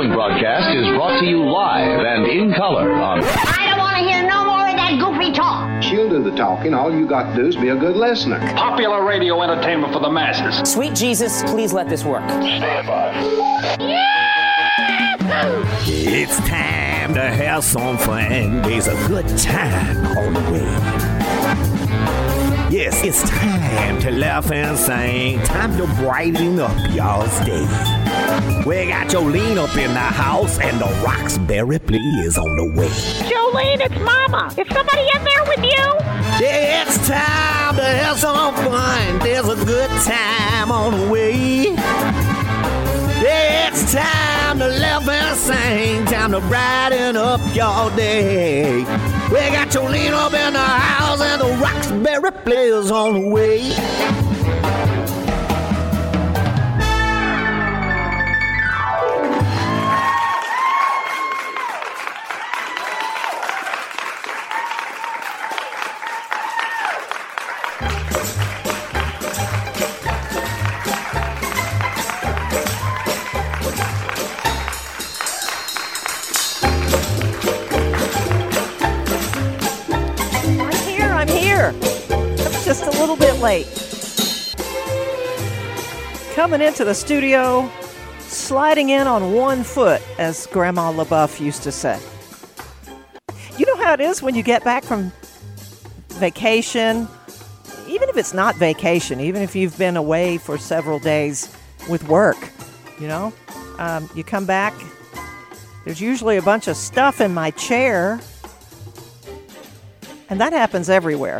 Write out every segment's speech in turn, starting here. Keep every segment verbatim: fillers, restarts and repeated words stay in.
following broadcast is brought to you live and in color on... I don't want to hear no more of that goofy talk. She'll do the talking. All you got to do is be a good listener. Popular radio entertainment for the masses. Sweet Jesus, please let this work. Stand by. It's time to have some fun. There's a good time on the way. Yes, it's time to laugh and sing. Time to brighten up y'all's day. We got Jolene up in the house and the Roxbury play is on the way. Jolene, it's Mama. Is somebody in there with you? Yeah, it's time to have some fun. There's a good time on the way. Yeah, it's time to laugh and sing. Time to brighten up your day. We got Jolene up in the house and the Roxbury players on the way. Just a little bit late. Coming into the studio, sliding in on one foot, as Grandma LaBeouf used to say. You know how it is when you get back from vacation, even if it's not vacation, even if you've been away for several days with work, you know, um, you come back, there's usually a bunch of stuff in my chair, and that happens everywhere.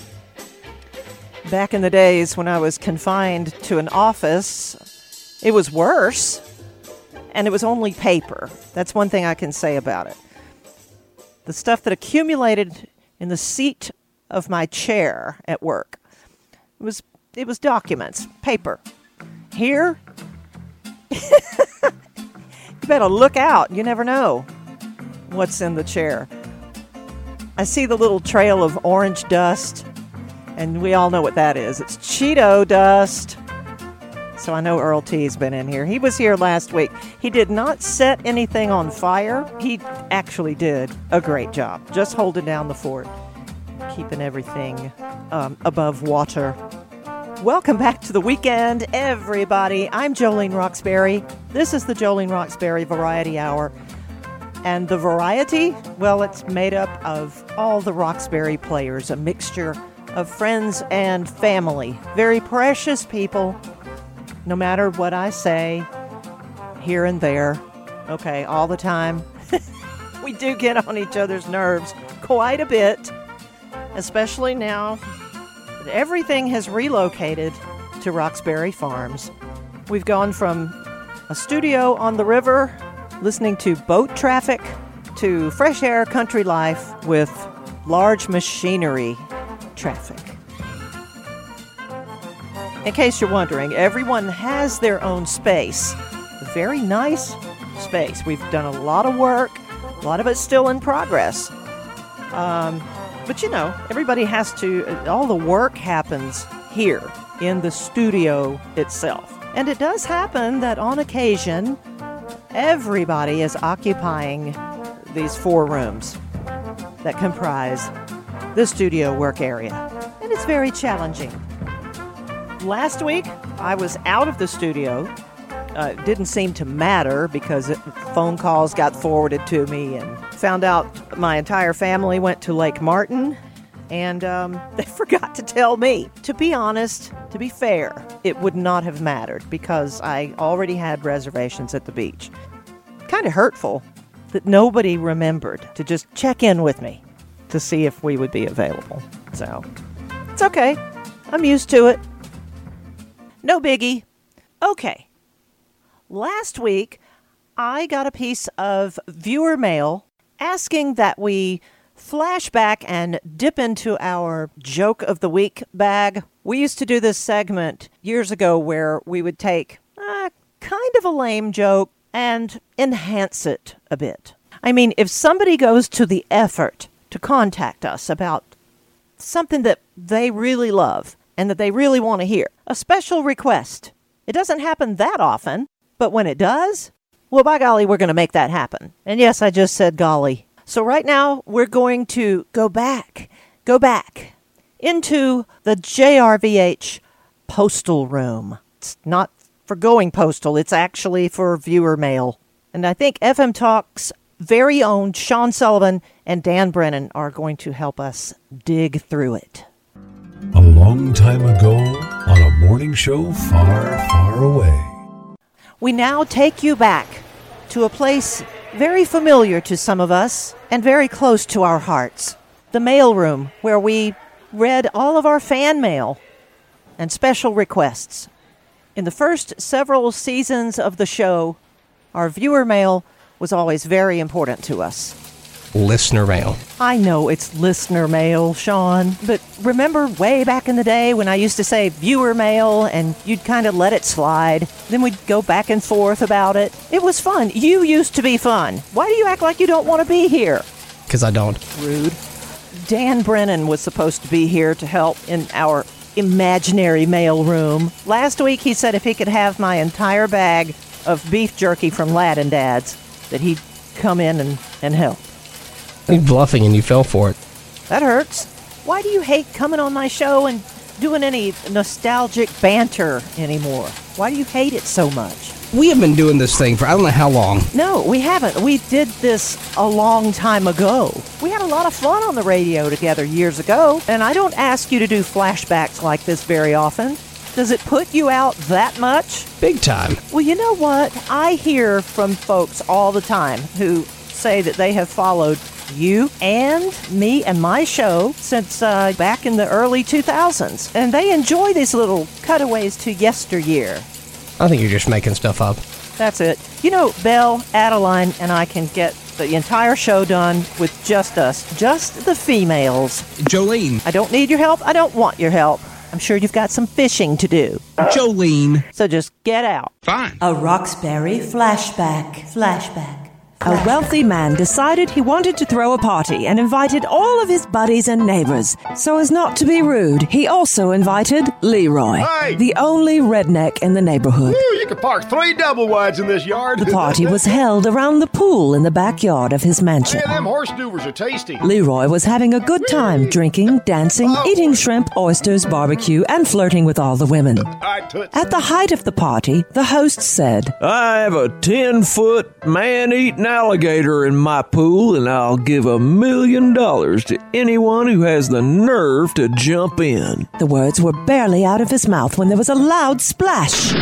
Back in the days when I was confined to an office, it was worse, and it was only paper. That's one thing I can say about it. The stuff that accumulated in the seat of my chair at work, it was it was documents, paper. Here, you better look out. You never know what's in the chair. I see the little trail of orange dust. And we all know what that is. It's Cheeto dust. So I know Earl T's been in here. He was here last week. He did not set anything on fire. He actually did a great job. Just holding down the fort. Keeping everything um, above water. Welcome back to the weekend, everybody. I'm Jolene Roxbury. This is the Jolene Roxbury Variety Hour. And the variety, well, it's made up of all the Roxbury players, a mixture of friends and family. Very precious people, no matter what I say, here and there. Okay, all the time. We do get on each other's nerves quite a bit, especially now that everything has relocated to Roxbury Farms. We've gone from a studio on the river, listening to boat traffic, to fresh air country life with large machinery traffic. In case you're wondering, everyone has their own space. A very nice space. We've done a lot of work. A lot of it's still in progress. Um, but you know, everybody has to, all the work happens here in the studio itself. And it does happen that on occasion, everybody is occupying these four rooms that comprise the studio work area. And it's very challenging. Last week, I was out of the studio. Uh, it didn't seem to matter because it, phone calls got forwarded to me and found out my entire family went to Lake Martin. And um, they forgot to tell me. To be honest, to be fair, it would not have mattered because I already had reservations at the beach. Kind of hurtful that nobody remembered to just check in with me to see if we would be available. So, it's okay. I'm used to it. No biggie. Okay. Last week, I got a piece of viewer mail asking that we flash back and dip into our joke of the week bag. We used to do this segment years ago where we would take uh, kind of a lame joke and enhance it a bit. I mean, if somebody goes to the effort to contact us about something that they really love and that they really want to hear, a special request. It doesn't happen that often, but when it does, Well, by golly, we're going to make that happen. And yes, I just said golly. So right now, we're going to go back, go back into the J R V H postal room. It's not for going postal. It's actually for viewer mail. And I think F M Talk's very own Sean Sullivan and Dan Brennan are going to help us dig through it. A long time ago, on a morning show far, far away. We now take you back to a place very familiar to some of us and very close to our hearts. The mailroom, where we read all of our fan mail and special requests. In the first several seasons of the show, our viewer mail was always very important to us. Listener mail. I know it's listener mail, Sean, but remember way back in the day when I used to say viewer mail and you'd kind of let it slide? Then we'd go back and forth about it. It was fun. You used to be fun. Why do you act like you don't want to be here? Because I don't. Rude. Dan Brennan was supposed to be here to help in our imaginary mail room. Last week he said if he could have my entire bag of beef jerky from Lad and Dad's, that he'd come in and, and help. You're bluffing and you fell for it. That hurts. Why do you hate coming on my show and doing any nostalgic banter anymore? Why do you hate it so much? We have been doing this thing for I don't know how long. No, we haven't. We did this a long time ago. We had a lot of fun on the radio together years ago, and I don't ask you to do flashbacks like this very often. Does it put you out that much? Big time. Well, you know what? I hear from folks all the time who say that they have followed you and me and my show since uh, back in the early two thousands. And they enjoy these little cutaways to yesteryear. I think you're just making stuff up. That's it. You know, Belle, Adeline, and I can get the entire show done with just us. Just the females. Jolene. I don't need your help. I don't want your help. I'm sure you've got some fishing to do. Jolene. So just get out. Fine. A Roxbury flashback. Flashback. A wealthy man decided he wanted to throw a party and invited all of his buddies and neighbors. So as not to be rude, he also invited Leroy, hey! the only redneck in the neighborhood. Woo, you can park three double wides in this yard. The party was held around the pool in the backyard of his mansion. Yeah, them horse noodles are tasty. Leroy was having a good time drinking, dancing, oh. eating shrimp, oysters, barbecue, and flirting with all the women. At the height of the party, the host said, I have a ten-foot man-eating alligator in my pool, and I'll give a million dollars to anyone who has the nerve to jump in. The words were barely out of his mouth when there was a loud splash.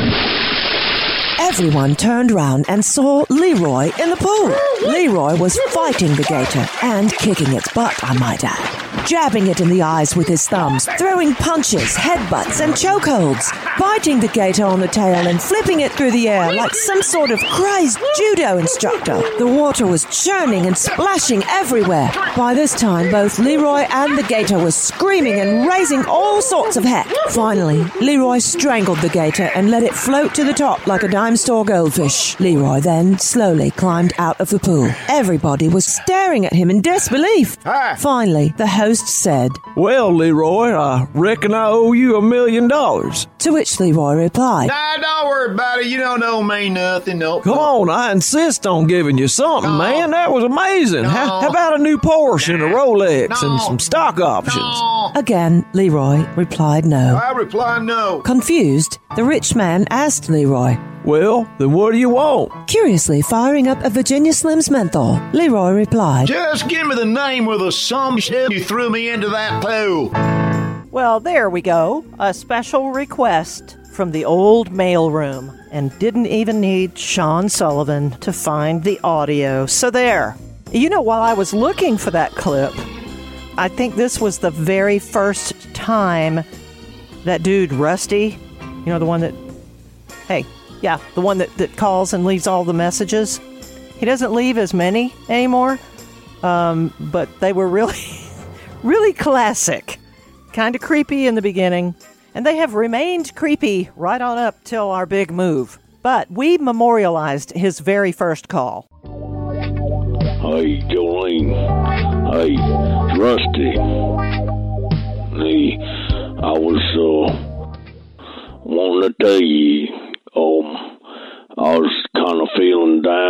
Everyone turned round and saw Leroy in the pool. Leroy was fighting the gator and kicking its butt, I might add. Jabbing it in the eyes with his thumbs, throwing punches, headbutts, and chokeholds, biting the gator on the tail and flipping it through the air like some sort of crazed judo instructor. The water was churning and splashing everywhere. By this time, both Leroy and the gator were screaming and raising all sorts of heck. Finally, Leroy strangled the gator and let it float to the top like a dime store goldfish. Leroy then slowly climbed out of the pool. Everybody was staring at him in disbelief. Finally, the host said, Well, Leroy, I reckon I owe you a million dollars. To which Leroy replied, Nah, don't worry about it. You don't owe me nothing. No. Come on, I insist on giving you something, no. man. That was amazing. No. How, how about a new Porsche and a Rolex no. and some stock options? No. Again, Leroy replied no. I reply no. Confused, the rich man asked Leroy, Well, then what do you want? Curiously firing up a Virginia Slims menthol, Leroy replied, Just give me the name with the some shit you threw me into that pool. Well, there we go. A special request from the old mailroom, and didn't even need Sean Sullivan to find the audio. So there. You know, while I was looking for that clip, I think this was the very first time that dude, Rusty, you know, the one that, hey, yeah, the one that, that calls and leaves all the messages. He doesn't leave as many anymore, um, but they were really, really classic. Kind of creepy in the beginning, and they have remained creepy right on up till our big move. But we memorialized his very first call. Hey, Jolene. Hey, Rusty. Hey, I was, uh, wanting to tell you, um, I was kind of feeling down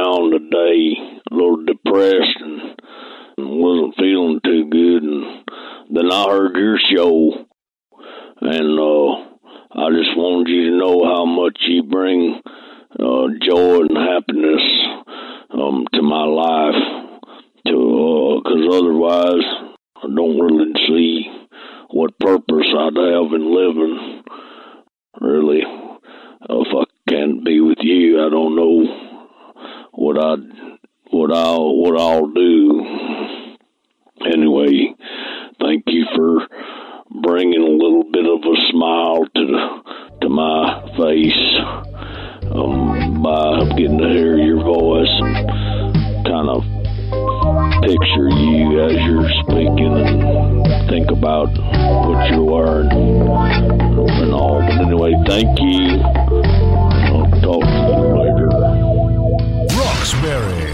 day, a little depressed and wasn't feeling too good. And then I heard your show, and uh, I just wanted you to know how much you bring uh, joy and happiness um, to my life. To because uh, otherwise, I don't really see what purpose I'd have in living. Really, if I can't be with you, I don't know what I what I'll what I'll do. Anyway, thank you for bringing a little bit of a smile to to my face um, by getting to hear your voice and kind of picture you as you're speaking and think about what you're wearing and all. But anyway, thank you. I'll talk to you later. Roxbury.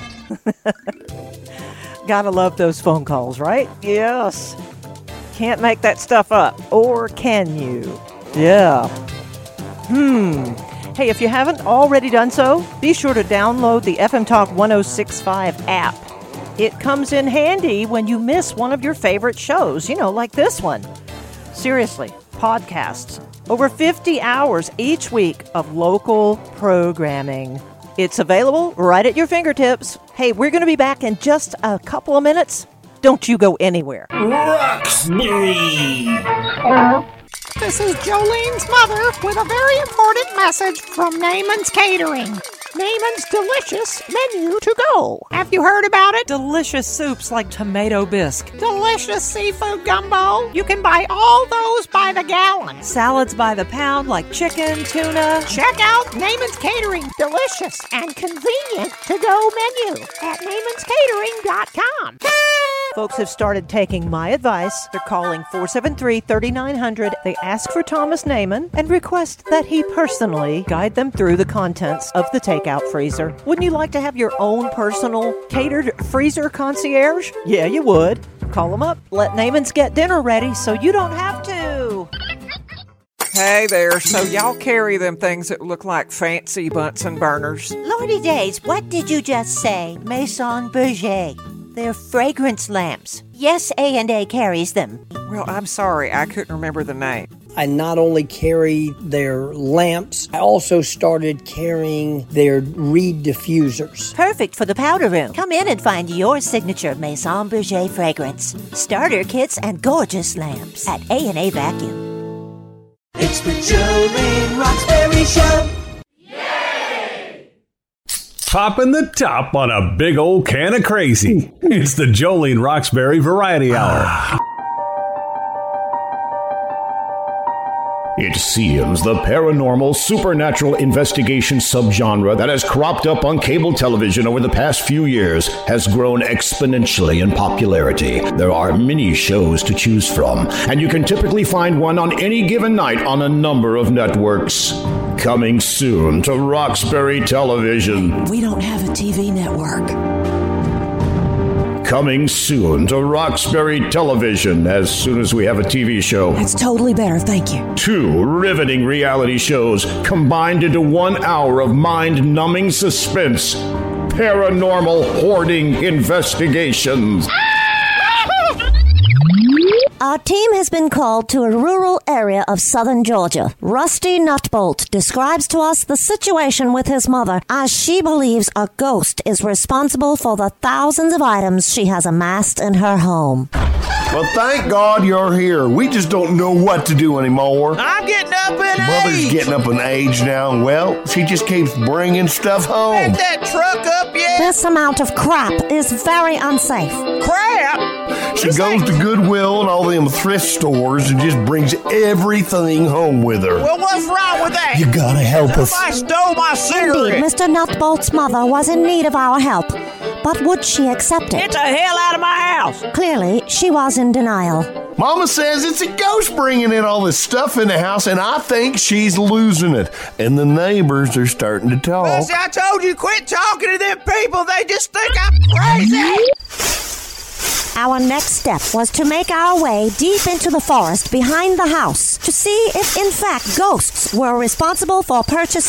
Gotta love those phone calls, right? Yes. Can't make that stuff up. Or can you? Yeah. Hmm. Hey, if you haven't already done so, be sure to download the F M Talk one oh six point five app. It comes in handy when you miss one of your favorite shows, you know, like this one. Seriously, podcasts. Over fifty hours each week of local programming. It's available right at your fingertips. Hey, we're going to be back in just a couple of minutes. Don't you go anywhere. Roxbury! This is Jolene's mother with a very important message from Naaman's Catering. Naaman's delicious menu to go. Have you heard about it? Delicious soups like tomato bisque. Delicious seafood gumbo. You can buy all those by the gallon. Salads by the pound like chicken, tuna. Check out Naaman's Catering. Delicious and convenient to go menu at naamans catering dot com. Folks have started taking my advice. They're calling four seven three, three nine zero zero. They ask for Thomas Naaman and request that he personally guide them through the contents of the takeout freezer. Wouldn't you like to have your own personal catered freezer concierge? Yeah, you would. Call them up. Let Naaman's get dinner ready so you don't have to. Hey there, so y'all carry them things that look like fancy Bunsen burners? Lordy days, what did you just say? Maison Berger. They're fragrance lamps. Yes, A and A carries them. Well, I'm sorry, I couldn't remember the name. I not only carry their lamps, I also started carrying their reed diffusers. Perfect for the powder room. Come in and find your signature Maison Berger fragrance. Starter kits and gorgeous lamps at A and A Vacuum. It's the Jolene Roxbury Show. Popping the top on a big old can of crazy. It's the Jolene Roxbury Variety Hour. It seems the paranormal supernatural investigation subgenre that has cropped up on cable television over the past few years has grown exponentially in popularity. There are many shows to choose from, and you can typically find one on any given night on a number of networks. Coming soon to Roxbury Television. We don't have a T V network. Coming soon to Roxbury Television as soon as we have a T V show. That's totally better, thank you. Two riveting reality shows combined into one hour of mind-numbing suspense. Paranormal Hoarding Investigations. Our team has been called to a rural area of southern Georgia. Rusty Nutbolt describes to us the situation with his mother as she believes a ghost is responsible for the thousands of items she has amassed in her home. Well, thank God you're here. We just don't know what to do anymore. I'm getting up in Mother's age. getting up in age now, and well, she just keeps bringing stuff home. Ain't that truck up yet? This amount of crap is very unsafe. Crap? She goes to Goodwill and all them thrift stores and just brings everything home with her. Well, what's wrong with that? You gotta help us. I stole my cigarette. Indeed, Mister Nutbolt's mother was in need of our help, but would she accept it? Get the hell out of my house. Clearly, she was in denial. Mama says it's a ghost bringing in all this stuff in the house, and I think she's losing it. And the neighbors are starting to talk. Well, see, I told you, quit talking to them people. They just think I'm crazy. Our next step was to make our way deep into the forest behind the house to see if, in fact, ghosts were responsible for purchasing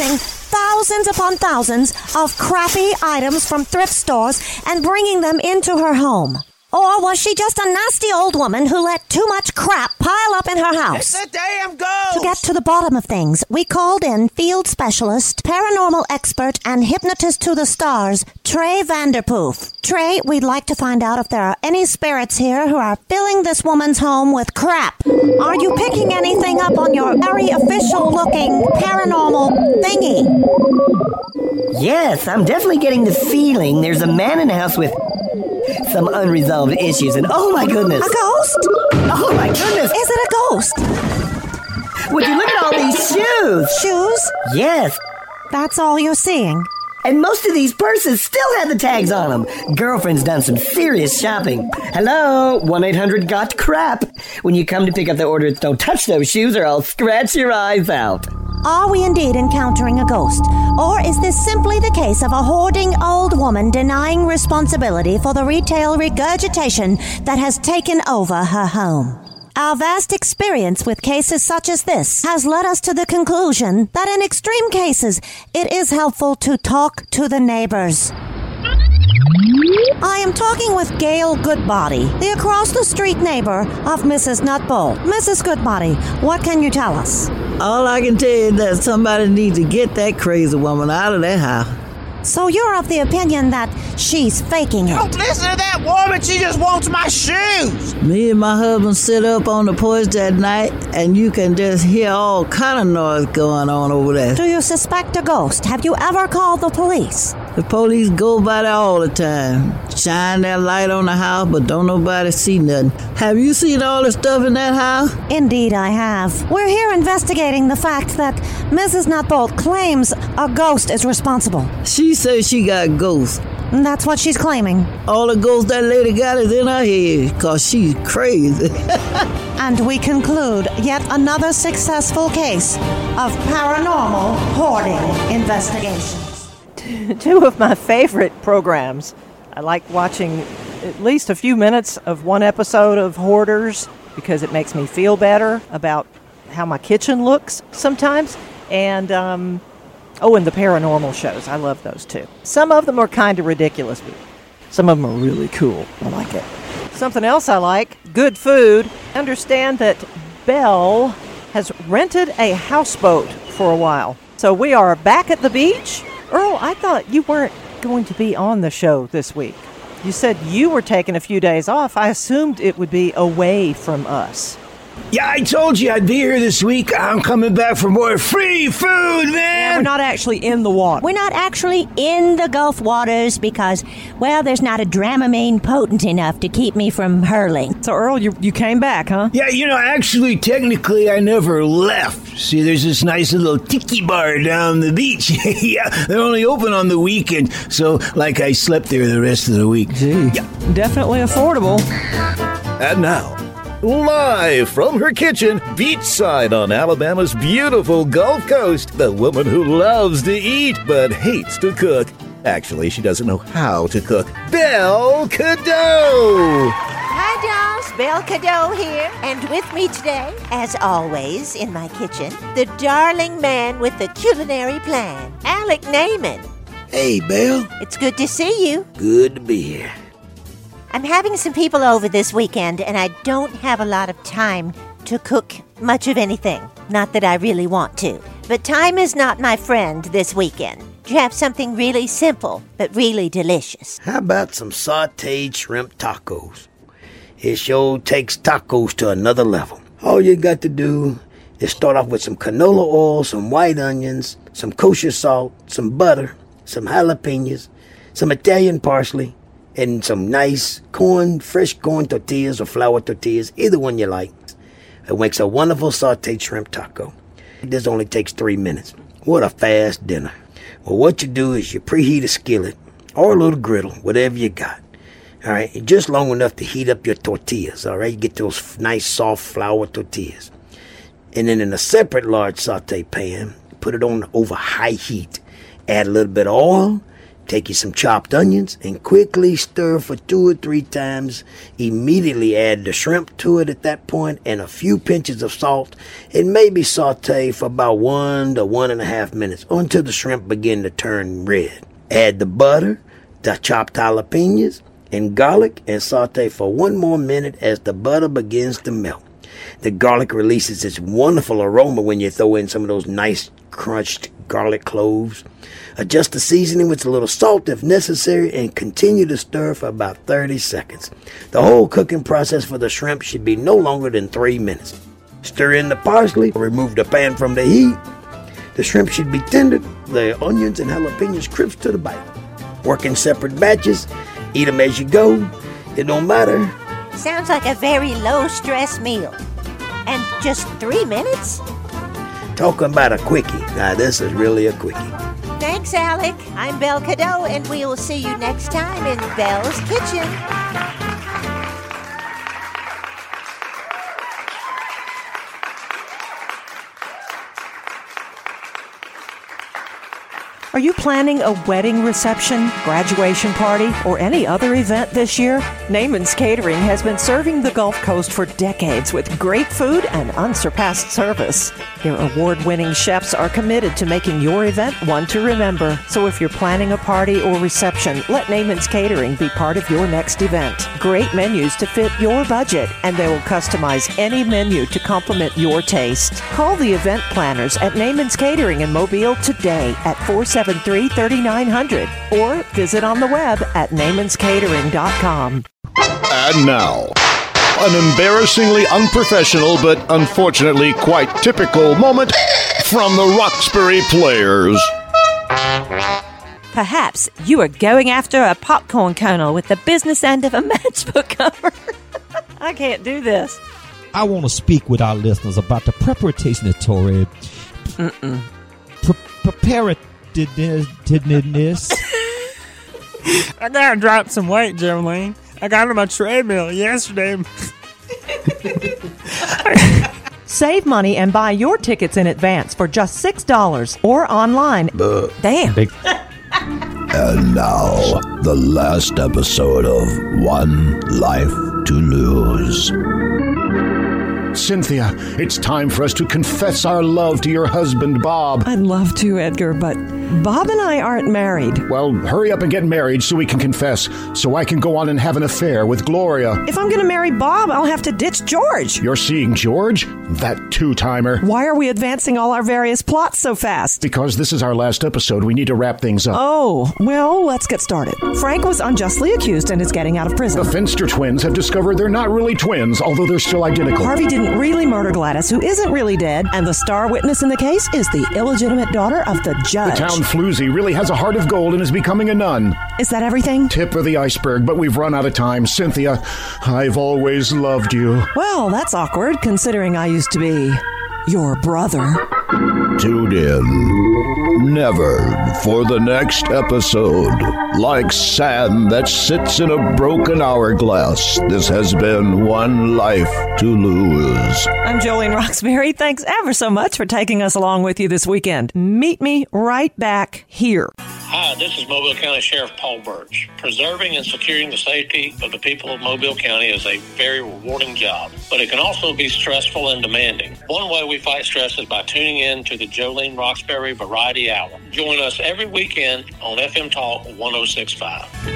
thousands upon thousands of crappy items from thrift stores and bringing them into her home? Or was she just a nasty old woman who let too much crap pile up in her house? It's a damn ghost! To get to the bottom of things, we called in field specialist, paranormal expert, and hypnotist to the stars, Trey Vanderpoof. Trey, we'd like to find out if there are any spirits here who are filling this woman's home with crap. Are you picking anything up on your very official-looking paranormal thingy? Yes, I'm definitely getting the feeling there's a man in the house with some unresolved issues, and oh my goodness. A ghost? Oh my goodness. Is it a ghost? Would you look at all these shoes? Shoes? Yes. That's all you're seeing. And most of these purses still have the tags on them. Girlfriend's done some serious shopping. Hello, one eight hundred got crap. When you come to pick up the order, don't touch those shoes or I'll scratch your eyes out. Are we indeed encountering a ghost? Or is this simply the case of a hoarding old woman denying responsibility for the retail regurgitation that has taken over her home? Our vast experience with cases such as this has led us to the conclusion that in extreme cases, it is helpful to talk to the neighbors. I am talking with Gail Goodbody, the across-the-street neighbor of Missus Nutbolt. Missus Goodbody, what can you tell us? All I can tell you is that somebody needs to get that crazy woman out of that house. So you're of the opinion that she's faking it? Don't listen to that woman. She just wants my shoes. Me and my husband sit up on the porch that night, and you can just hear all kind of noise going on over there. Do you suspect a ghost? Have you ever called the police? The police go by there all the time. Shine that light on the house, but don't nobody see nothing. Have you seen all the stuff in that house? Indeed, I have. We're here investigating the fact that Missus Nutbolt claims a ghost is responsible. She says she got ghosts. That's what she's claiming. All the ghosts that lady got is in her head, because she's crazy. And we conclude yet another successful case of paranormal hoarding investigations. Two of my favorite programs. I like watching at least a few minutes of one episode of Hoarders because it makes me feel better about how my kitchen looks sometimes. And, um, oh, and the paranormal shows. I love those too. Some of them are kind of ridiculous, but some of them are really cool. I like it. Something else I like, good food. Understand that Belle has rented a houseboat for a while. So we are back at the beach. Earl, I thought you weren't going to be on the show this week. You said you were taking a few days off. I assumed it would be away from us. Yeah, I told you I'd be here this week. I'm coming back for more free food, man. Yeah, we're not actually in the water. We're not actually in the Gulf waters because, well, there's not a Dramamine potent enough to keep me from hurling. So, Earl, you you came back, huh? Yeah, you know, actually, technically, I never left. See, there's this nice little tiki bar down the beach. Yeah, they're only open on the weekend, so, like, I slept there the rest of the week. Gee, yeah. Definitely affordable. And now, live from her kitchen, beachside on Alabama's beautiful Gulf Coast, the woman who loves to eat but hates to cook. Actually, she doesn't know how to cook. Belle Cadeau! Hi, dolls. Belle Cadeau here. And with me today, as always, in my kitchen, the darling man with the culinary plan, Alec Naiman. Hey, Belle. It's good to see you. Good to be here. I'm having some people over this weekend, and I don't have a lot of time to cook much of anything. Not that I really want to. But time is not my friend this weekend. Do you have something really simple, but really delicious? How about some sautéed shrimp tacos? It sure takes tacos to another level. All you got to do is start off with some canola oil, some white onions, some kosher salt, some butter, some jalapenos, some Italian parsley, and some nice corn, fresh corn tortillas or flour tortillas, either one you like. It makes a wonderful sautéed shrimp taco. This only takes three minutes. What a fast dinner. Well, what you do is you preheat a skillet or a little griddle, whatever you got. All right, just long enough to heat up your tortillas, all right? You get those nice soft flour tortillas. And then in a separate large sauté pan, put it on over high heat. Add a little bit of oil, Take you some chopped onions and quickly stir for two or three times. Immediately add the shrimp to it at that point and a few pinches of salt, and maybe saute for about one to one and a half minutes until the shrimp begin to turn red. Add the butter, the chopped jalapenos, and garlic and saute for one more minute as the butter begins to melt. The garlic releases its wonderful aroma when you throw in some of those nice crunched garlic cloves. Adjust the seasoning with a little salt if necessary and continue to stir for about thirty seconds. The whole cooking process for the shrimp should be no longer than three minutes. Stir in the parsley, remove the pan from the heat. The shrimp should be tendered, the onions and jalapenos crisp to the bite. Work in separate batches, eat them as you go. It don't matter. Sounds like a very low-stress meal. And just three minutes? Talking about a quickie. Now, this is really a quickie. Thanks, Alec. I'm Belle Cadeau, and we will see you next time in Belle's Kitchen. Are you planning a wedding reception, graduation party, or any other event this year? Naaman's Catering has been serving the Gulf Coast for decades with great food and unsurpassed service. Their award-winning chefs are committed to making your event one to remember. So if you're planning a party or reception, let Naaman's Catering be part of your next event. Great menus to fit your budget, and they will customize any menu to complement your taste. Call the event planners at Naaman's Catering in Mobile today at four seven three, three nine zero zero or visit on the web at naamans catering dot com. And now, an embarrassingly unprofessional but unfortunately quite typical moment from the Roxbury Players. Perhaps you are going after a popcorn kernel with the business end of a matchbook cover. I can't do this. I want to speak with our listeners about the preparatory Mm-mm. pre- preparatedness. I gotta drop some weight, Jolene. I got on my treadmill yesterday. Save money and buy your tickets in advance for just six dollars or online. Damn. And now, the last episode of One Life to Lose. Cynthia, it's time for us to confess our love to your husband, Bob. I'd love to, Edgar, but Bob and I aren't married. Well, hurry up and get married so we can confess, so I can go on and have an affair with Gloria. If I'm going to marry Bob, I'll have to ditch George. You're seeing George? That two-timer. Why are we advancing all our various plots so fast? Because this is our last episode. We need to wrap things up. Oh, well, let's get started. Frank was unjustly accused and is getting out of prison. The Finster twins have discovered they're not really twins, although they're still identical. Harvey didn't really murder Gladys, who isn't really dead, and the star witness in the case is the illegitimate daughter of the judge. The town floozy really has a heart of gold and is becoming a nun. Is that everything? Tip of the iceberg, but we've run out of time. Cynthia, I've always loved you. Well, that's awkward, considering I used to be your brother. Tune in. Never for the next episode. Like sand that sits in a broken hourglass, this has been One Life to Lose. I'm Jolene Roxbury. Thanks ever so much for taking us along with you this weekend. Meet me right back here. Hi, this is Mobile County Sheriff Paul Birch. Preserving and securing the safety of the people of Mobile County is a very rewarding job, but it can also be stressful and demanding. One way we fight stress is by tuning in to the Jolene Roxbury Variety Hour. Join us every weekend on F M Talk one oh six point five.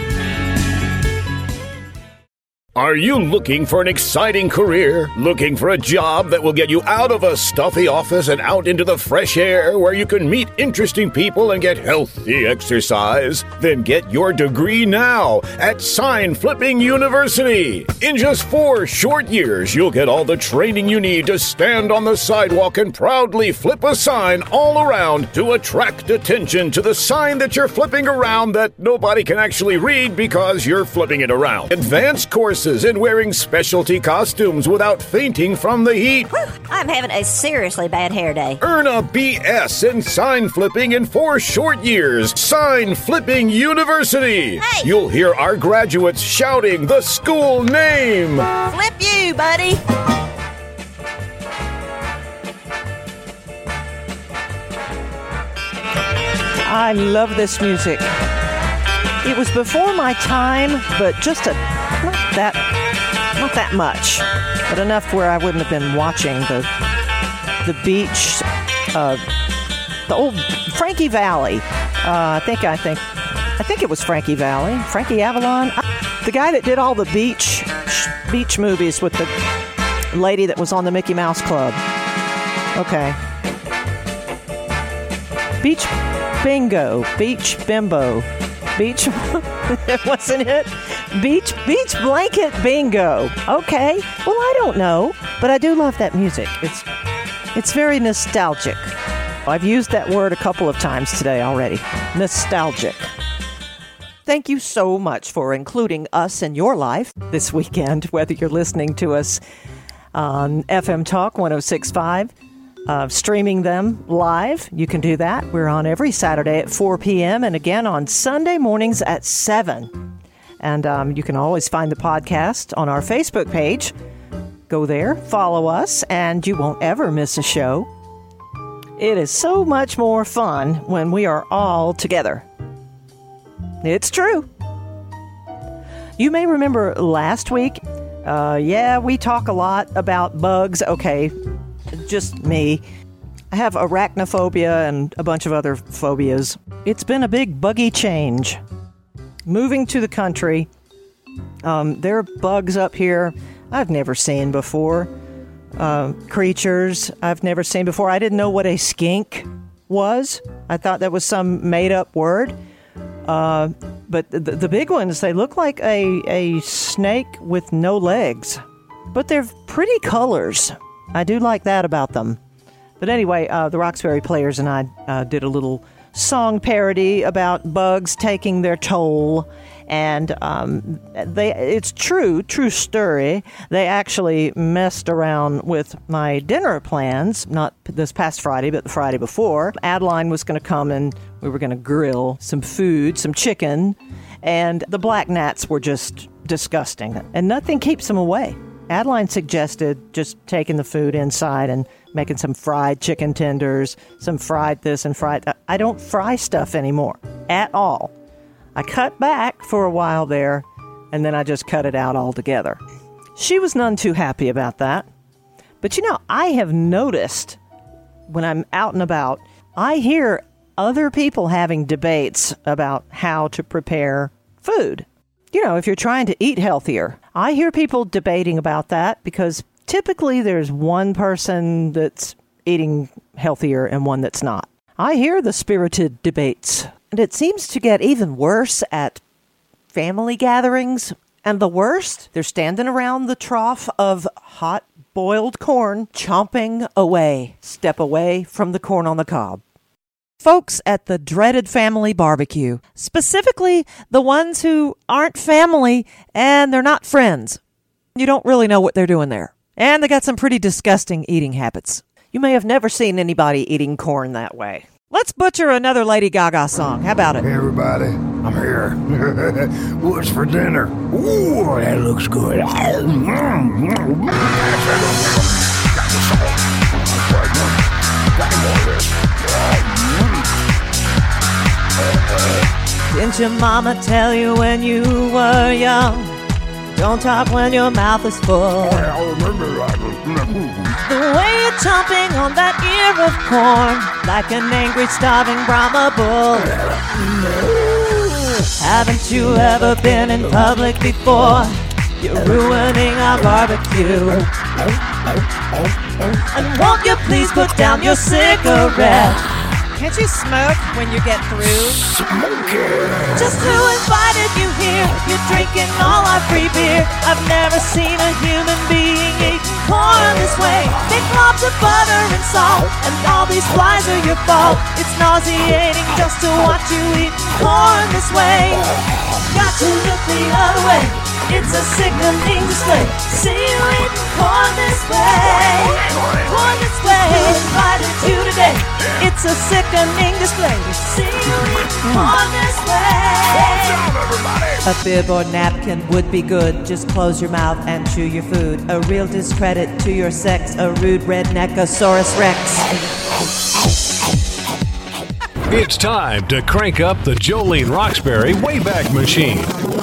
Are you looking for an exciting career? Looking for a job that will get you out of a stuffy office and out into the fresh air where you can meet interesting people and get healthy exercise? Then get your degree now at Sign Flipping University. In just four short years, you'll get all the training you need to stand on the sidewalk and proudly flip a sign all around to attract attention to the sign that you're flipping around that nobody can actually read because you're flipping it around. Advanced courses and wearing specialty costumes without fainting from the heat. Whew, I'm having a seriously bad hair day. Earn a B S in sign flipping in four short years. Sign Flipping University. Hey! You'll hear our graduates shouting the school name. Flip you, buddy. I love this music. It was before my time, but just a not that not that much, but enough where I wouldn't have been watching the the beach, uh, the old Frankie Valli. Uh, I think I think I think it was Frankie Valli, Frankie Avalon, the guy that did all the beach beach movies with the lady that was on the Mickey Mouse Club. Okay. Beach bingo, beach bimbo. Beach, wasn't it? Beach, beach blanket bingo. Okay. Well, I don't know, but I do love that music. It's, it's very nostalgic. I've used that word a couple of times today already. Nostalgic. Thank you so much for including us in your life this weekend, whether you're listening to us on F M Talk one oh six point five. Uh, streaming them live. You can do that. We're on every Saturday at four p.m. and again on Sunday mornings at seven. And um, you can always find the podcast on our Facebook page. Go there, follow us, and you won't ever miss a show. It is so much more fun when we are all together. It's true. You may remember last week, uh, yeah, we talk a lot about bugs. Okay, just me. I have arachnophobia and a bunch of other phobias. It's been a big buggy change. Moving to the country, um, there are bugs up here I've never seen before. Uh, creatures I've never seen before. I didn't know what a skink was. I thought that was some made-up word. Uh, but the, the big ones, they look like a, a snake with no legs. But they're pretty colors. I do like that about them. But anyway, uh, the Roxbury Players and I uh, did a little song parody about bugs taking their toll. And um, they it's true, true story. They actually messed around with my dinner plans, not this past Friday, but the Friday before. Adeline was going to come and we were going to grill some food, some chicken. And the black gnats were just disgusting. And nothing keeps them away. Adeline suggested just taking the food inside and making some fried chicken tenders, some fried this and fried that. I don't fry stuff anymore at all. I cut back for a while there, and then I just cut it out altogether. She was none too happy about that. But you know, I have noticed when I'm out and about, I hear other people having debates about how to prepare food. You know, if you're trying to eat healthier, I hear people debating about that because typically there's one person that's eating healthier and one that's not. I hear the spirited debates. And it seems to get even worse at family gatherings. And the worst, they're standing around the trough of hot boiled corn, chomping away. Step away from the corn on the cob. Folks at the dreaded family barbecue, specifically the ones who aren't family and they're not friends. You don't really know what they're doing there. And they got some pretty disgusting eating habits. You may have never seen anybody eating corn that way. Let's butcher another Lady Gaga song. How about it? Hey, everybody. I'm here. What's for dinner? Ooh, that looks good. Didn't your mama tell you when you were young? Don't talk when your mouth is full. The way you're chomping on that ear of corn, like an angry, starving Brahma bull. Haven't you ever been in public before? You're ruining our barbecue. And won't you please put down your cigarette? Can't you smoke when you get through? Smoking. Just who invited you here? You're drinking all our free beer. I've never seen a human being eating corn this way. Big globs of butter and salt, and all these flies are your fault. It's nauseating just to watch you eating corn this way. Got to look the other way. It's a sickening display. See you eating corn this way. Corn this way. Invited you today. It's a sickening display. See you eating corn this way. A bib or napkin would be good. Just close your mouth and chew your food. A real discredit to your sex. A rude redneckosaurus rex. It's time to crank up the Jolene Roxbury Wayback Machine.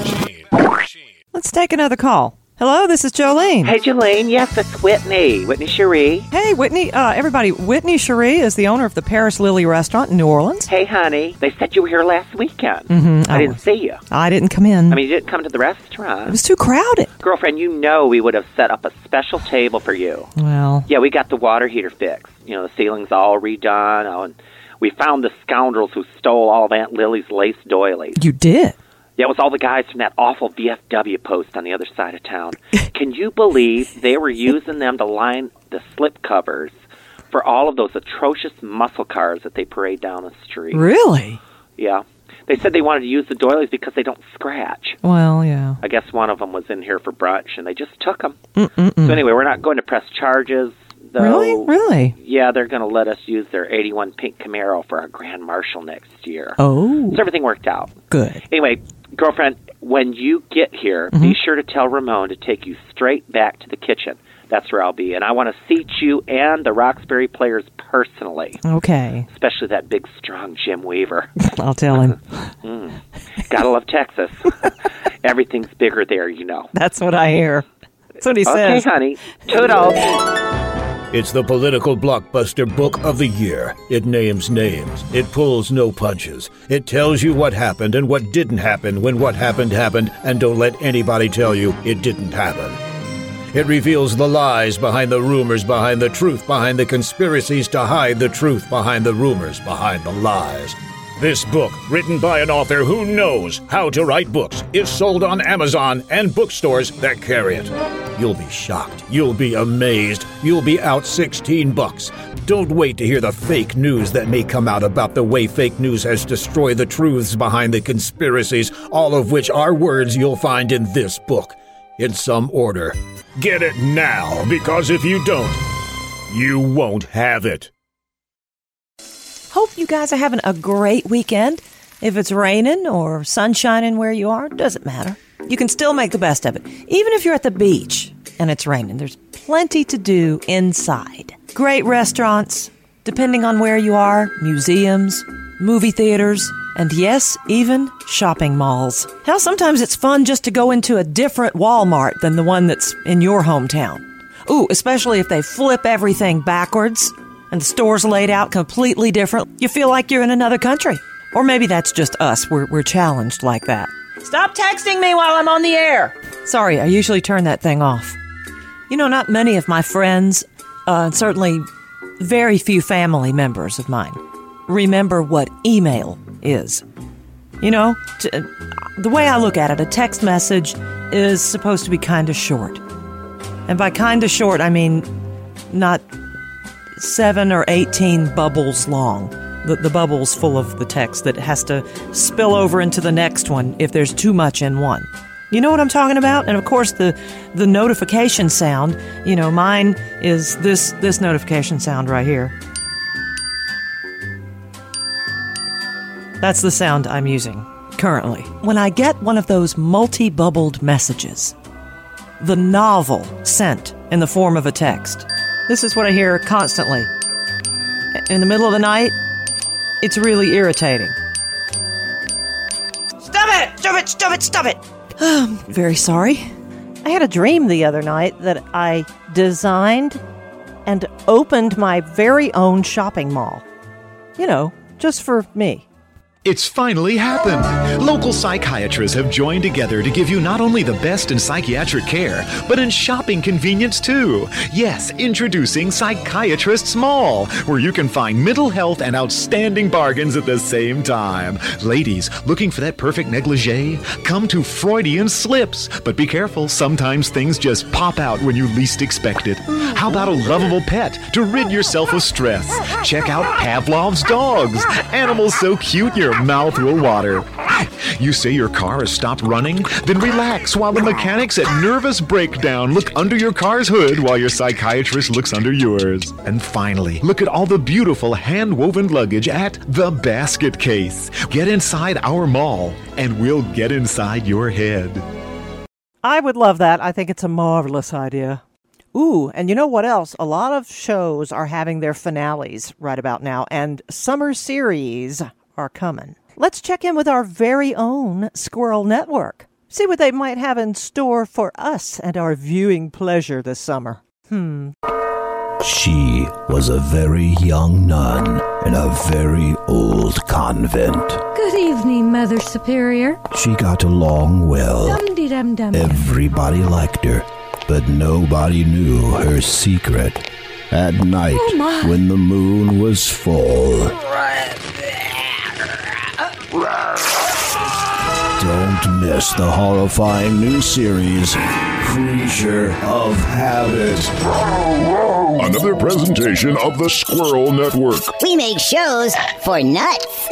Let's take another call. Hello, this is Jolene. Hey, Jolene. Yes, it's Whitney. Whitney Cherie. Hey, Whitney. Uh, everybody, Whitney Cherie is the owner of the Paris Lily restaurant in New Orleans. Hey, honey. They said you were here last weekend. Mm-hmm. I Oh. didn't see you. I didn't come in. I mean, you didn't come to the restaurant. It was too crowded. Girlfriend, you know we would have set up a special table for you. Well. Yeah, we got the water heater fixed. You know, the ceiling's all redone. Oh, and we found the scoundrels who stole all of Aunt Lily's lace doilies. You did? Yeah, it was all the guys from that awful V F W post on the other side of town. Can you believe they were using them to line the slip covers for all of those atrocious muscle cars that they parade down the street? Really? Yeah. They said they wanted to use the doilies because they don't scratch. Well, yeah. I guess one of them was in here for brunch, and they just took them. Mm-mm-mm. So anyway, we're not going to press charges, though. Really? Really? Yeah, they're going to let us use their eighty-one pink Camaro for our Grand Marshal next year. Oh. So everything worked out. Good. Anyway, girlfriend, when you get here, Mm-hmm. be sure to tell Ramon to take you straight back to the kitchen. That's where I'll be. And I want to seat you and the Roxbury players personally. Okay. Especially that big, strong Jim Weaver. I'll tell him. Mm. Gotta love Texas. Everything's bigger there, you know. That's what I hear. That's what he okay, says. Okay, honey. Toodles. It's the political blockbuster book of the year. It names names. It pulls no punches. It tells you what happened and what didn't happen when what happened happened, and don't let anybody tell you it didn't happen. It reveals the lies behind the rumors, behind the truth, behind the conspiracies to hide the truth, behind the rumors, behind the lies. This book, written by an author who knows how to write books, is sold on Amazon and bookstores that carry it. You'll be shocked. You'll be amazed. You'll be out sixteen bucks. Don't wait to hear the fake news that may come out about the way fake news has destroyed the truths behind the conspiracies, all of which are words you'll find in this book, in some order. Get it now, because if you don't, you won't have it. Hope you guys are having a great weekend. If it's raining or sun shining where you are, doesn't matter. You can still make the best of it. Even if you're at the beach and it's raining, there's plenty to do inside. Great restaurants, depending on where you are, museums, movie theaters, and yes, even shopping malls. Hell, sometimes it's fun just to go into a different Walmart than the one that's in your hometown. Ooh, especially if they flip everything backwards and the store's laid out completely different. You feel like you're in another country. Or maybe that's just us. We're, we're challenged like that. Stop texting me while I'm on the air. Sorry, I usually turn that thing off. You know, not many of my friends, uh, certainly very few family members of mine, remember what email is. You know, t- the way I look at it, a text message is supposed to be kind of short. And by kind of short, I mean not seven or eighteen bubbles long. The, the bubbles full of the text that has to spill over into the next one if there's too much in one. You know what I'm talking about? And of course, the the notification sound, you know, mine is this this notification sound right here. That's the sound I'm using currently. When I get one of those multi-bubbled messages, the novel sent in the form of a text, this is what I hear constantly. In the middle of the night, it's really irritating. Stop it! Stop it! Stop it! Stop it! I'm very sorry. I had a dream the other night that I designed and opened my very own shopping mall. You know, just for me. It's finally happened. Local psychiatrists have joined together to give you not only the best in psychiatric care, but in shopping convenience too. Yes, introducing Psychiatrists Mall, where you can find mental health and outstanding bargains at the same time. Ladies, looking for that perfect negligee? Come to Freudian Slips. But be careful, sometimes things just pop out when you least expect it. How about a lovable pet to rid yourself of stress? Check out Pavlov's Dogs. Animals so cute your mouth will water. You say your car has stopped running? Then relax while the mechanics at Nervous Breakdown look under your car's hood while your psychiatrist looks under yours. And finally, look at all the beautiful hand-woven luggage at The Basket Case. Get inside our mall, and we'll get inside your head. I would love that. I think it's a marvelous idea. Ooh, and you know what else? A lot of shows are having their finales right about now, and summer series are coming. Let's check in with our very own Squirrel Network. See what they might have in store for us and our viewing pleasure this summer. Hmm. She was a very young nun in a very old convent. Good evening, Mother Superior. She got along well. Dum-de-dum-dum. Everybody liked her, but nobody knew her secret. At night, Oh, my. when the moon was full, don't miss the horrifying new series, Creature of Habit. Another presentation of the Squirrel Network. We make shows for nuts.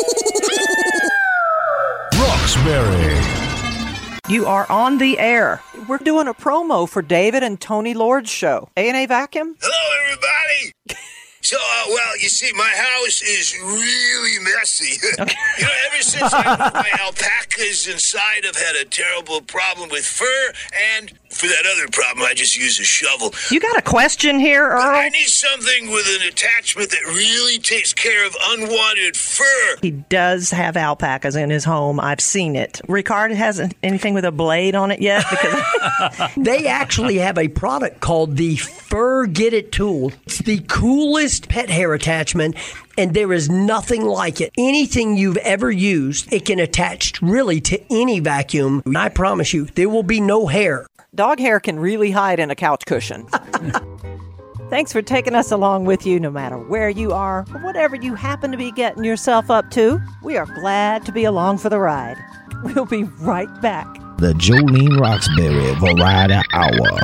Roxbury. You are on the air. We're doing a promo for David and Tony Lord's show. A and A Vacuum? Hello, everybody. So, uh, well, you see, my house is really messy. Okay. You know, ever since I moved my alpacas inside, I've had a terrible problem with fur, and for that other problem, I just use a shovel. You got a question here, Earl? But I need something with an attachment that really takes care of unwanted fur. He does have alpacas in his home. I've seen it. Ricard hasn't anything with a blade on it yet? Because They actually have a product called the Fur Get It Tool. It's the coolest pet hair attachment, and there is nothing like it. Anything you've ever used, it can attach really to any vacuum. I promise you, there will be no hair. Dog hair can really hide in a couch cushion. Thanks for taking us along with you, no matter where you are or whatever you happen to be getting yourself up to. We are glad to be along for the ride. We'll be right back. The Jolene Roxbury Variety Hour.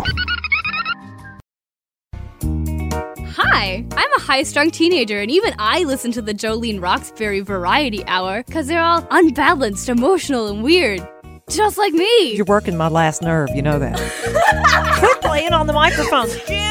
Hi, I'm a high-strung teenager, and even I listen to the Jolene Roxbury Variety Hour because they're all unbalanced, emotional, and weird. Just like me. You're working my last nerve, you know that. Quit playing on the microphones, Jim!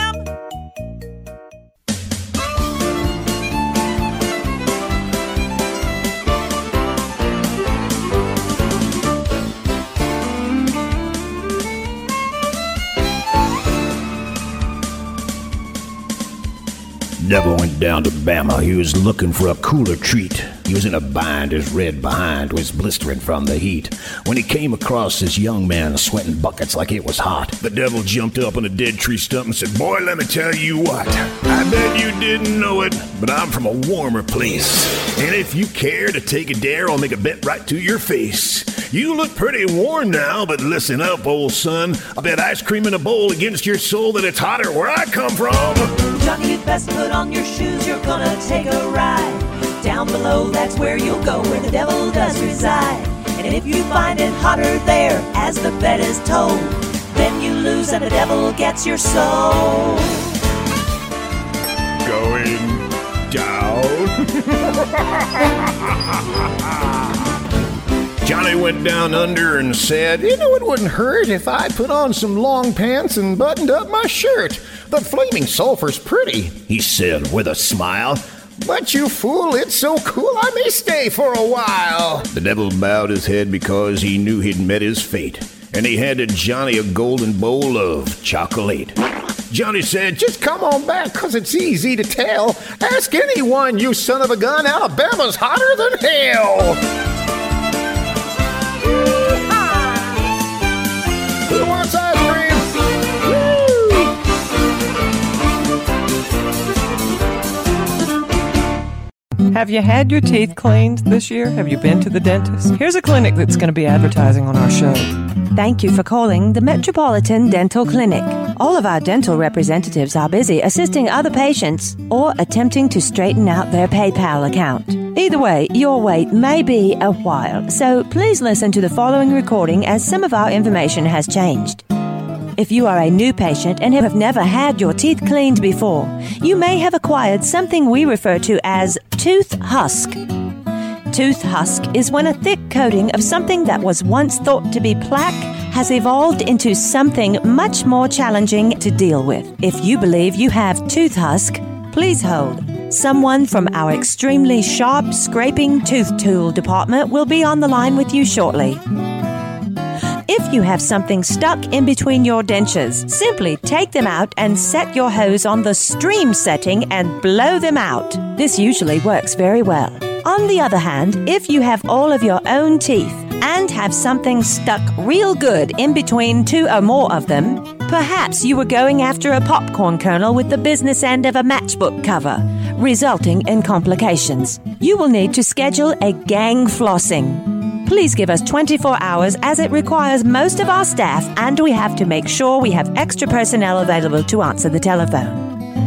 Devil went down to Bama. He was looking for a cooler treat. He was in a bind. His red behind was blistering from the heat. When he came across this young man sweating buckets like it was hot, the devil jumped up on a dead tree stump and said, "Boy, let me tell you what. I bet you didn't know it, but I'm from a warmer place. And if you care to take a dare, I'll make a bet right to your face. You look pretty warm now, but listen up, old son. I bet ice cream in a bowl against your soul that it's hotter where I come from." Johnny, you'd best put on your shoes, you're gonna take a ride. Down below, that's where you'll go, where the devil does reside. And if you find it hotter there, as the bet is told, then you lose and the devil gets your soul. Going down. Johnny went down under and said, "You know, it wouldn't hurt if I put on some long pants and buttoned up my shirt. The flaming sulfur's pretty," he said with a smile. "But you fool, it's so cool I may stay for a while." The devil bowed his head because he knew he'd met his fate, and he handed Johnny a golden bowl of chocolate. Johnny said, "Just come on back, 'cause it's easy to tell. Ask anyone, you son of a gun, Alabama's hotter than hell." Who wants ice cream? Have you had your teeth cleaned this year? Have you been to the dentist? Here's a clinic that's going to be advertising on our show. Thank you for calling the Metropolitan Dental Clinic. All of our dental representatives are busy assisting other patients or attempting to straighten out their PayPal account. Either way, your wait may be a while, so please listen to the following recording as some of our information has changed. If you are a new patient and have never had your teeth cleaned before, you may have acquired something we refer to as tooth husk. Tooth husk is when a thick coating of something that was once thought to be plaque has evolved into something much more challenging to deal with. If you believe you have tooth husk, please hold. Someone from our extremely sharp scraping tooth tool department will be on the line with you shortly. If you have something stuck in between your dentures, simply take them out and set your hose on the stream setting and blow them out. This usually works very well. On the other hand, if you have all of your own teeth and have something stuck real good in between two or more of them, perhaps you were going after a popcorn kernel with the business end of a matchbook cover, resulting in complications. You will need to schedule a gang flossing. Please give us twenty-four hours as it requires most of our staff, and we have to make sure we have extra personnel available to answer the telephone.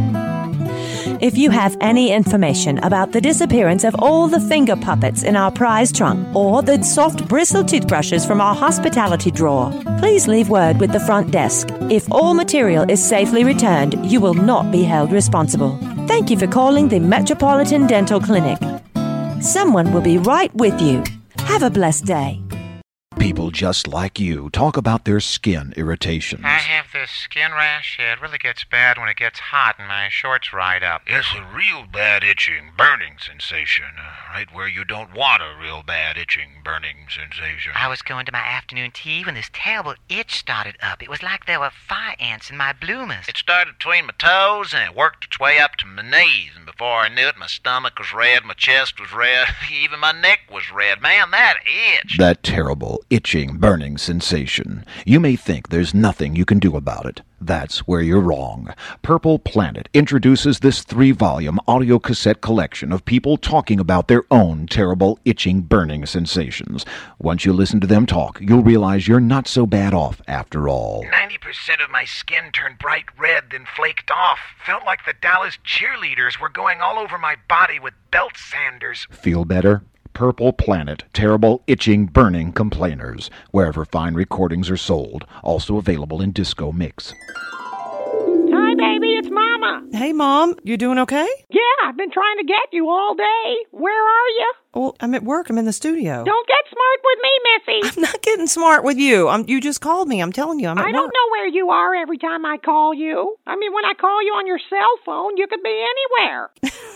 If you have any information about the disappearance of all the finger puppets in our prize trunk or the soft bristle toothbrushes from our hospitality drawer, please leave word with the front desk. If all material is safely returned, you will not be held responsible. Thank you for calling the Metropolitan Dental Clinic. Someone will be right with you. Have a blessed day. People just like you talk about their skin irritations. I have this skin rash. It really gets bad when it gets hot and my shorts ride up. It's a real bad itching, burning sensation. Uh, right where you don't want a real bad itching, burning sensation. I was going to my afternoon tea when this terrible itch started up. It was like there were fire ants in my bloomers. It started between my toes and it worked its way up to my knees. And before I knew it, my stomach was red, my chest was red, even my neck was red. Man, that itch. That terrible itching, burning sensation. You may think there's nothing you can do about it. That's where you're wrong. Purple Planet introduces this three-volume audio cassette collection of people talking about their own terrible itching, burning sensations. Once you listen to them talk, you'll realize you're not so bad off after all. ninety percent of my skin turned bright red, then flaked off. Felt like the Dallas cheerleaders were going all over my body with belt sanders. Feel better? Purple Planet, Terrible Itching Burning Complainers, wherever fine recordings are sold. Also available in disco mix. Hi, baby, it's Mama. Hey, Mom, you doing okay? Yeah, I've been trying to get you all day. Where are you? Well, I'm at work. I'm in the studio. Don't get smart with me, Missy. I'm not getting smart with you. I'm, you just called me. I'm telling you, I'm at I work. don't know where you are every time I call you. I mean, when I call you on your cell phone, you could be anywhere.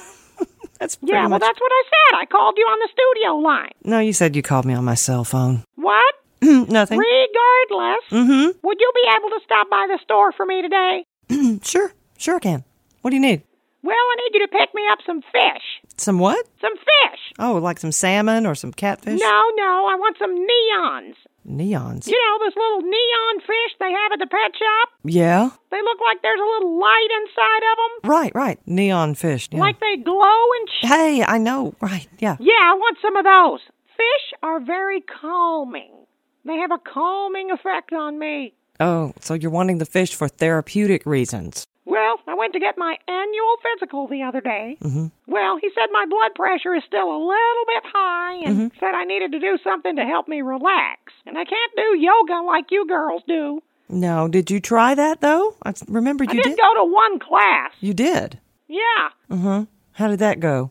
That's yeah, much... well, that's what I said. I called you on the studio line. No, you said you called me on my cell phone. What? Nothing. Regardless, mm-hmm. would you be able to stop by the store for me today? Sure, sure I can. What do you need? Well, I need you to pick me up some fish. Some what? Some fish. Oh, like some salmon or some catfish? No, no, I want some neons. Neons? You know, those little neon fish they have at the pet shop? Yeah. They look like there's a little light inside of them. Right, right. Neon fish. Yeah. Like they glow and sh- Hey, I know. Right, yeah. Yeah, I want some of those. Fish are very calming. They have a calming effect on me. Oh, so you're wanting the fish for therapeutic reasons. Well, I went to get my annual physical the other day. Mm-hmm. Well, he said my blood pressure is still a little bit high and mm-hmm. said I needed to do something to help me relax. And I can't do yoga like you girls do. No, did you try that, though? I remember you I did. I did go to one class. You did? Yeah. Uh-huh. How did that go?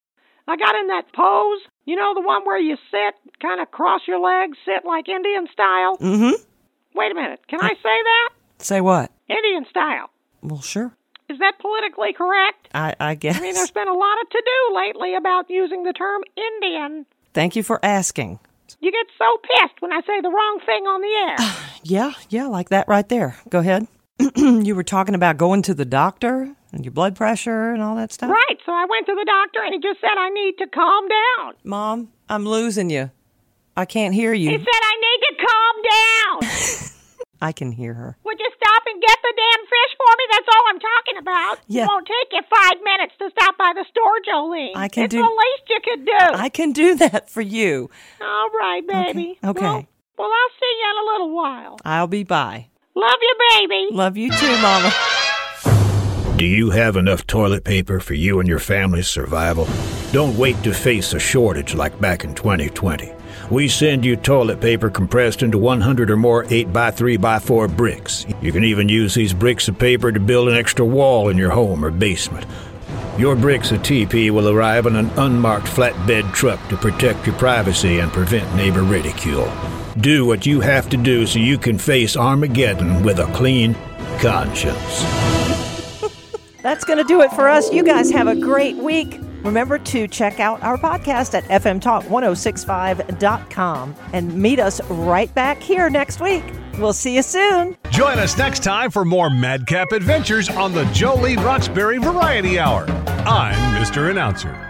I got in that pose. You know, the one where you sit, kind of cross your legs, sit like Indian style? Mm-hmm. Wait a minute. Can I say that? Say what? Indian style. Well, sure. Is that politically correct? I, I guess. I mean, there's been a lot of to-do lately about using the term Indian. Thank you for asking. You get so pissed when I say the wrong thing on the air. Yeah, yeah, like that right there. Go ahead. You were talking about going to the doctor and your blood pressure and all that stuff? Right, so I went to the doctor and he just said I need to calm down. Mom, I'm losing you. I can't hear you. He said I need to calm down. I can hear her. Would you stop and get the damn fish for me? That's all I'm talking about. Yeah. It won't take you five minutes to stop by the store, Jolene. I can it's do... the least you could do. I can do that for you. All right, baby. Okay. okay. Well, well, I'll see you in a little while. I'll be by. Love you, baby. Love you too, Mama. Do you have enough toilet paper for you and your family's survival? Don't wait to face a shortage like back in twenty twenty. We send you toilet paper compressed into one hundred or more eight by three by four bricks. You can even use these bricks of paper to build an extra wall in your home or basement. Your bricks of T P will arrive on an unmarked flatbed truck to protect your privacy and prevent neighbor ridicule. Do what you have to do so you can face Armageddon with a clean conscience. That's going to do it for us. You guys have a great week. Remember to check out our podcast at f m talk ten sixty-five dot com and meet us right back here next week. We'll see you soon. Join us next time for more Madcap adventures on the Jolene Roxbury Variety Hour. I'm Mister Announcer.